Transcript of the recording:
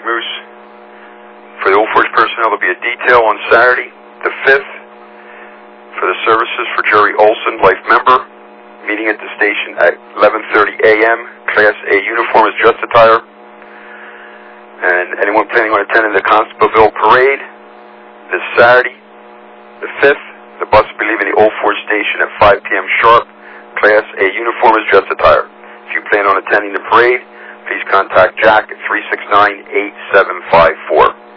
Moose. For the Old Forge personnel, there'll be a detail on Saturday, the 5th, for the services for Jerry Olson, life member, meeting at the station at 11:30 a.m. Class A uniform is dress attire. And anyone planning on attending the Constableville Parade this Saturday, the 5th, the bus will be leaving the Old Forge station at 5 p.m. sharp. Class A uniform is dress attire. If you plan on attending the parade, please contact Jack at 369-8754.